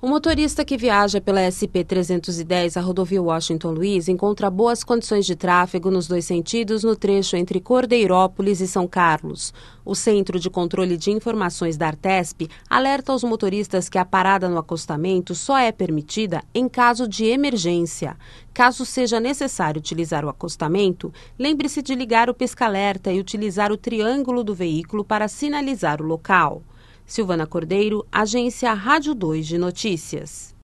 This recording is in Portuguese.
O motorista que viaja pela SP-310, a rodovia Washington Luiz, encontra boas condições de tráfego nos dois sentidos no trecho entre Cordeirópolis e São Carlos. O Centro de Controle de Informações da Artesp alerta aos motoristas que a parada no acostamento só é permitida em caso de emergência. Caso seja necessário utilizar o acostamento, lembre-se de ligar o pisca-alerta e utilizar o triângulo do veículo para sinalizar o local. Silvana Cordeiro, Agência Rádio 2 de Notícias.